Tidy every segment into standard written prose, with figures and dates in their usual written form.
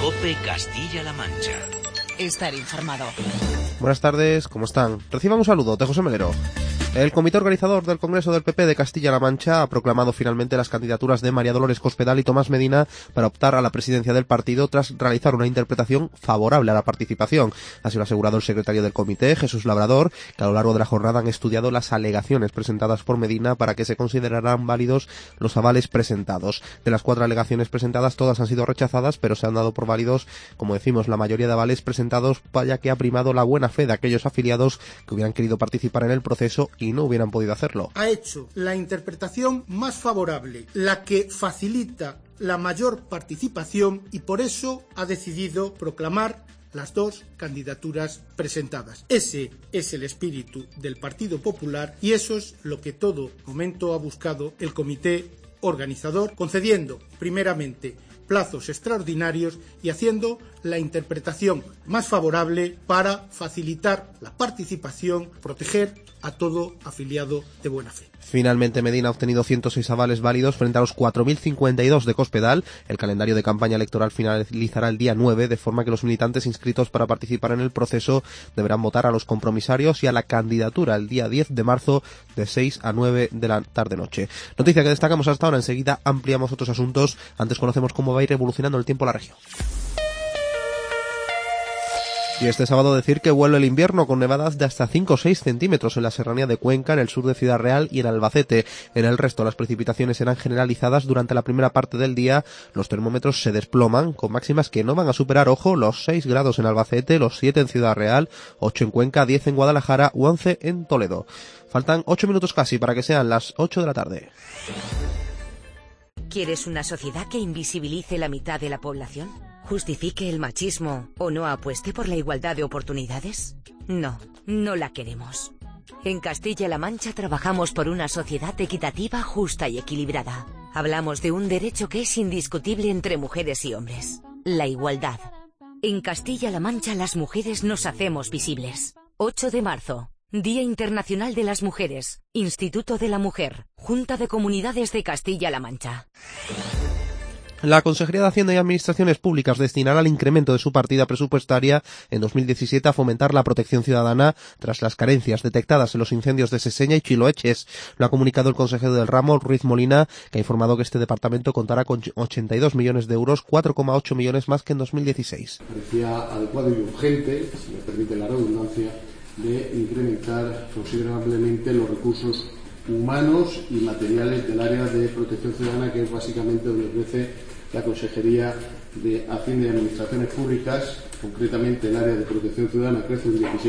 COPE Castilla-La Mancha. Estar informado. Buenas tardes, ¿cómo están? Reciban un saludo de José Melero. El comité organizador del Congreso del PP de Castilla-La Mancha ha proclamado finalmente las candidaturas de María Dolores Cospedal y Tomás Medina para optar a la presidencia del partido tras realizar una interpretación favorable a la participación. Así lo ha asegurado el secretario del comité, Jesús Labrador, que a lo largo de la jornada han estudiado las alegaciones presentadas por Medina para que se considerarán válidos los avales presentados. De las 4 alegaciones presentadas, todas han sido rechazadas, pero se han dado por válidos, como decimos, la mayoría de avales presentados, ya que ha primado la buena fe de aquellos afiliados que hubieran querido participar en el proceso y no hubieran podido hacerlo. Ha hecho la interpretación más favorable, la que facilita la mayor participación, y por eso ha decidido proclamar las 2 candidaturas presentadas. Ese es el espíritu del Partido Popular y eso es lo que todo momento ha buscado el comité organizador, concediendo primeramente plazos extraordinarios y haciendo la interpretación más favorable para facilitar la participación, proteger a todo afiliado de buena fe. Finalmente, Medina ha obtenido 106 avales válidos frente a los 4.052 de Cospedal. El calendario de campaña electoral finalizará el día 9, de forma que los militantes inscritos para participar en el proceso deberán votar a los compromisarios y a la candidatura el día 10 de marzo de 6 a 9 de la tarde-noche. Noticia que destacamos hasta ahora, enseguida ampliamos otros asuntos. Antes conocemos cómo va a ir evolucionando el tiempo en la región. Y este sábado decir que vuelve el invierno con nevadas de hasta 5 o 6 centímetros en la serranía de Cuenca, en el sur de Ciudad Real y en Albacete. En el resto las precipitaciones serán generalizadas durante la primera parte del día. Los termómetros se desploman con máximas que no van a superar, ojo, los 6 grados en Albacete, los 7 en Ciudad Real, 8 en Cuenca, 10 en Guadalajara u 11 en Toledo. Faltan 8 minutos casi para que sean las 8 de la tarde. ¿Quieres una sociedad que invisibilice la mitad de la población? ¿Justifique el machismo o no apueste por la igualdad de oportunidades? No, no la queremos. En Castilla-La Mancha trabajamos por una sociedad equitativa, justa y equilibrada. Hablamos de un derecho que es indiscutible entre mujeres y hombres: la igualdad. En Castilla-La Mancha las mujeres nos hacemos visibles. 8 de marzo, Día Internacional de las Mujeres, Instituto de la Mujer, Junta de Comunidades de Castilla-La Mancha. La Consejería de Hacienda y Administraciones Públicas destinará el incremento de su partida presupuestaria en 2017 a fomentar la protección ciudadana tras las carencias detectadas en los incendios de Seseña y Chiloeches. Lo ha comunicado el consejero del ramo, Ruiz Molina, que ha informado que este departamento contará con 82 millones de euros, 4,8 millones más que en 2016. Parecía adecuado y urgente, si me permite la redundancia, de incrementar considerablemente los recursos humanos y materiales del área de protección ciudadana, que es básicamente donde crece la Consejería de Hacienda y Administraciones Públicas. Concretamente el área de protección ciudadana crece un 16%,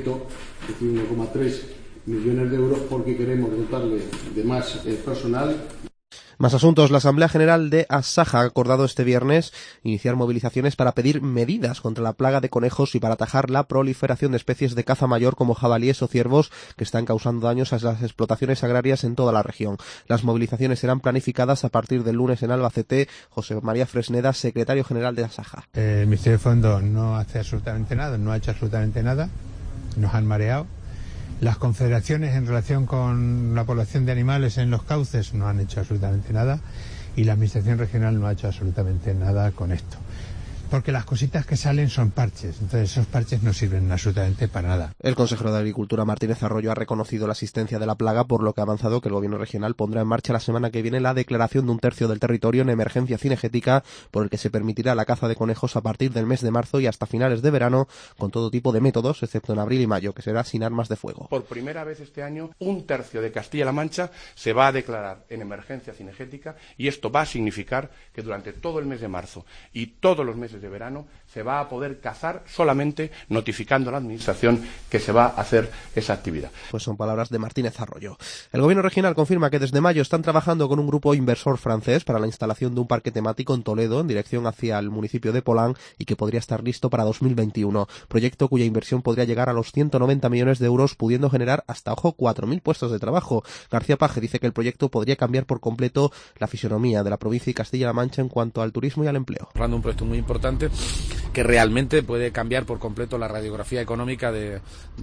es decir, 1,3 millones de euros, porque queremos dotarle de más personal. Más asuntos. La Asamblea General de Asaja ha acordado este viernes iniciar movilizaciones para pedir medidas contra la plaga de conejos y para atajar la proliferación de especies de caza mayor como jabalíes o ciervos que están causando daños a las explotaciones agrarias en toda la región. Las movilizaciones serán planificadas a partir del lunes en Albacete. José María Fresneda, secretario general de Asaja. El Ministerio de Fondo no hace absolutamente nada, no ha hecho absolutamente nada, nos han mareado. Las confederaciones en relación con la población de animales en los cauces no han hecho absolutamente nada, y la Administración regional no ha hecho absolutamente nada con esto. Porque las cositas que salen son parches, entonces esos parches no sirven absolutamente para nada. El consejero de Agricultura, Martínez Arroyo, ha reconocido la existencia de la plaga, por lo que ha avanzado que el gobierno regional pondrá en marcha la semana que viene la declaración de un tercio del territorio en emergencia cinegética, por el que se permitirá la caza de conejos a partir del mes de marzo y hasta finales de verano, con todo tipo de métodos, excepto en abril y mayo, que será sin armas de fuego. Por primera vez este año, un tercio de Castilla-La Mancha se va a declarar en emergencia cinegética, y esto va a significar que durante todo el mes de marzo y todos los meses de verano se va a poder cazar solamente notificando a la Administración que se va a hacer esa actividad. Pues son palabras de Martínez Arroyo. El gobierno regional confirma que desde mayo están trabajando con un grupo inversor francés para la instalación de un parque temático en Toledo en dirección hacia el municipio de Polán y que podría estar listo para 2021. Proyecto cuya inversión podría llegar a los 190 millones de euros, pudiendo generar hasta, ojo, 4.000 puestos de trabajo. García Paje dice que el proyecto podría cambiar por completo la fisonomía de la provincia y Castilla-La Mancha en cuanto al turismo y al empleo. Hablando de un proyecto muy importante que realmente puede cambiar por completo la radiografía económica de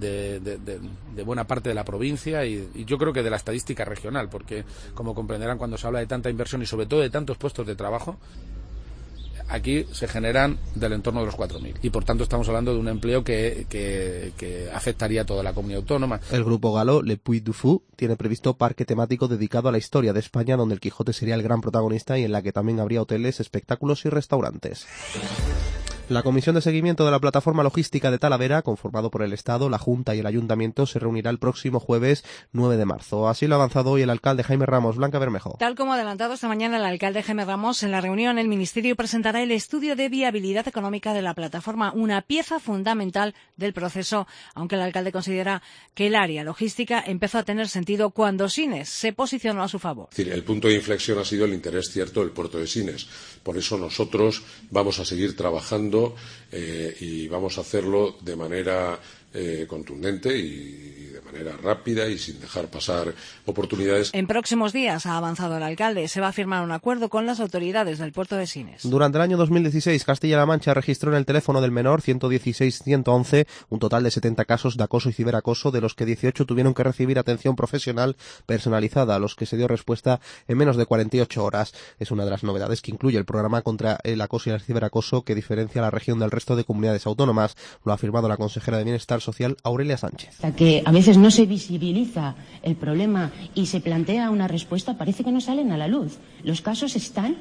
buena parte de la provincia y yo creo que de la estadística regional, porque como comprenderán, cuando se habla de tanta inversión y sobre todo de tantos puestos de trabajo, aquí se generan del entorno de los 4.000 y por tanto estamos hablando de un empleo que afectaría a toda la comunidad autónoma. El grupo galo Le Puy du Fou tiene previsto parque temático dedicado a la historia de España, donde el Quijote sería el gran protagonista y en la que también habría hoteles, espectáculos y restaurantes. La Comisión de Seguimiento de la Plataforma Logística de Talavera, conformado por el Estado, la Junta y el Ayuntamiento, se reunirá el próximo jueves 9 de marzo. Así lo ha avanzado hoy el alcalde Jaime Ramos. Blanca Bermejo. Tal como ha adelantado esta mañana el alcalde Jaime Ramos, en la reunión el Ministerio presentará el estudio de viabilidad económica de la plataforma, una pieza fundamental del proceso, aunque el alcalde considera que el área logística empezó a tener sentido cuando Sines se posicionó a su favor. Es decir, el punto de inflexión ha sido el interés cierto del puerto de Sines. Por eso nosotros vamos a seguir trabajando y vamos a hacerlo de manera contundente y de manera rápida y sin dejar pasar oportunidades. En próximos días, ha avanzado el alcalde, se va a firmar un acuerdo con las autoridades del puerto de Sines. Durante el año 2016, Castilla-La Mancha registró en el teléfono del menor 116-111 un total de 70 casos de acoso y ciberacoso, de los que 18 tuvieron que recibir atención profesional personalizada, a los que se dio respuesta en menos de 48 horas. Es una de las novedades que incluye el programa contra el acoso y el ciberacoso, que diferencia a la región del resto de comunidades autónomas. Lo ha afirmado la consejera de Bienestar Social, Aurelia Sánchez. Que a veces no se visibiliza el problema y se plantea una respuesta, parece que no salen a la luz. Los casos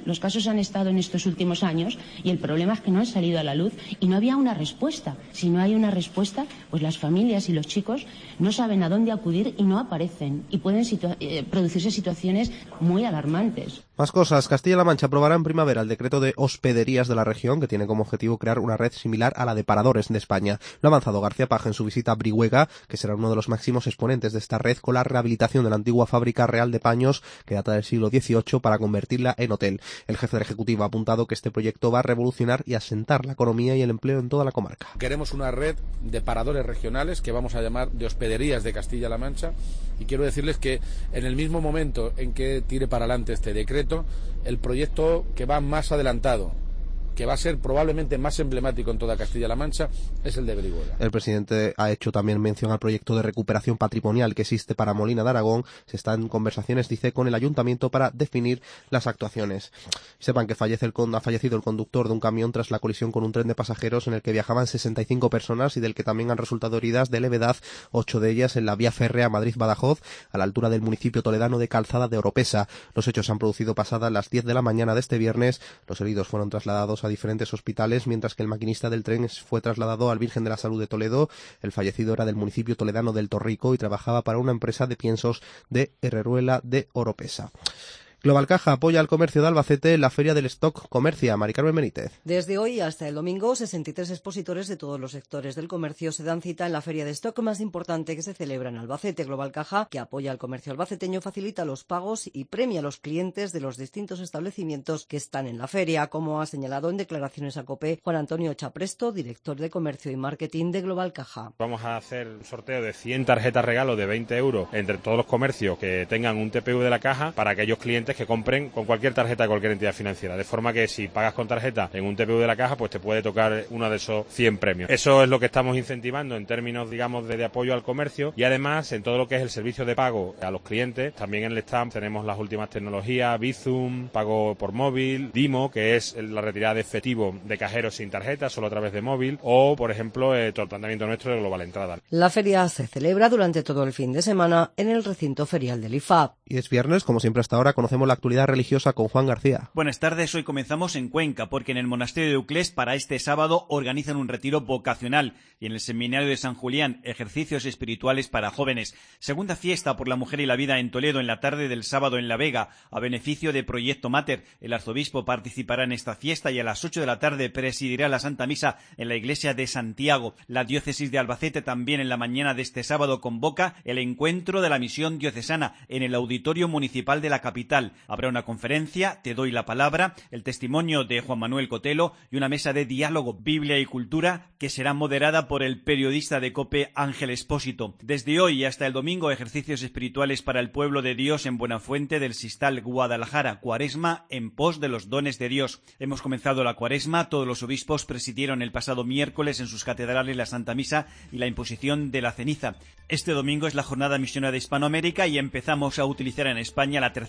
han estado en estos últimos años y el problema es que no han salido a la luz y no había una respuesta. Si no hay una respuesta, pues las familias y los chicos no saben a dónde acudir y no aparecen y pueden producirse situaciones muy alarmantes. Más cosas. Castilla-La Mancha aprobará en primavera el decreto de hospederías de la región, que tiene como objetivo crear una red similar a la de paradores de España. Lo ha avanzado García Paje en su visita a Brihuega, que será uno de los máximos exponentes de esta red, con la rehabilitación de la antigua fábrica real de paños, que data del siglo XVIII, para convertirla en hotel. El jefe del Ejecutivo ha apuntado que este proyecto va a revolucionar y asentar la economía y el empleo en toda la comarca. Queremos una red de paradores regionales que vamos a llamar de hospederías de Castilla-La Mancha, y quiero decirles que en el mismo momento en que tire para adelante este decreto, el proyecto que va más adelantado, que va a ser probablemente más emblemático en toda Castilla-La Mancha, es el de Brihuega. El presidente ha hecho también mención al proyecto de recuperación patrimonial que existe para Molina de Aragón. Se está en conversaciones, dice, con el ayuntamiento para definir las actuaciones. Sepan que ha fallecido el conductor de un camión tras la colisión con un tren de pasajeros en el que viajaban 65 personas y del que también han resultado heridas de levedad, 8 de ellas en la vía férrea Madrid-Badajoz, a la altura del municipio toledano de Calzada de Oropesa. Los hechos se han producido pasadas las 10 de la mañana de este viernes. Los heridos fueron trasladados a diferentes hospitales, mientras que el maquinista del tren fue trasladado al Virgen de la Salud de Toledo. El fallecido era del municipio toledano del Torrico y trabajaba para una empresa de piensos de Herreruela de Oropesa. Global Caja apoya al comercio de Albacete en la Feria del Stock Comercia. Mari Carmen Benítez. Desde hoy hasta el domingo, 63 expositores de todos los sectores del comercio se dan cita en la Feria de Stock más importante que se celebra en Albacete. Global Caja, que apoya al comercio albaceteño, facilita los pagos y premia a los clientes de los distintos establecimientos que están en la feria, como ha señalado en declaraciones a COPE Juan Antonio Chapresto, director de Comercio y Marketing de Global Caja. Vamos a hacer un sorteo de 100 tarjetas regalo de 20 euros entre todos los comercios que tengan un TPU de la caja, para aquellos clientes que compren con cualquier tarjeta de cualquier entidad financiera, de forma que si pagas con tarjeta en un TPU de la caja, pues te puede tocar uno de esos 100 premios. Eso es lo que estamos incentivando en términos, digamos, de apoyo al comercio, y además en todo lo que es el servicio de pago a los clientes. También en el stand tenemos las últimas tecnologías, Bizum, pago por móvil, Dimo, que es la retirada de efectivo de cajeros sin tarjeta, solo a través de móvil, o por ejemplo todo el planteamiento nuestro de Global Entrada. La feria se celebra durante todo el fin de semana en el recinto ferial del IFAP. Y es viernes, como siempre hasta ahora, conocemos la actualidad religiosa con Juan García. Buenas tardes, hoy comenzamos en Cuenca, porque en el monasterio de Uclés para este sábado organizan un retiro vocacional, y en el seminario de San Julián, ejercicios espirituales para jóvenes. Segunda fiesta por la mujer y la vida en Toledo en la tarde del sábado en La Vega, a beneficio de Proyecto Mater. El arzobispo participará en esta fiesta y a las 8 de la tarde presidirá la Santa Misa en la iglesia de Santiago. La diócesis de Albacete también en la mañana de este sábado convoca el encuentro de la misión diocesana en el auditorio municipal de la capital. Habrá una conferencia, Te doy la palabra, el testimonio de Juan Manuel Cotelo y una mesa de diálogo, Biblia y cultura, que será moderada por el periodista de COPE Ángel Espósito. Desde hoy hasta el domingo, ejercicios espirituales para el pueblo de Dios en Buenafuente del Sistal, Guadalajara. Cuaresma en pos de los dones de Dios. Hemos comenzado la Cuaresma, todos los obispos presidieron el pasado miércoles en sus catedrales la Santa Misa y la imposición de la ceniza. Este domingo es la jornada misionera de Hispanoamérica y empezamos a utilizar en España la tercera edición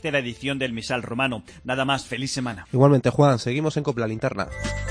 edición del Misal Romano. Nada más, feliz semana. Igualmente, Juan, seguimos en Copla Linterna.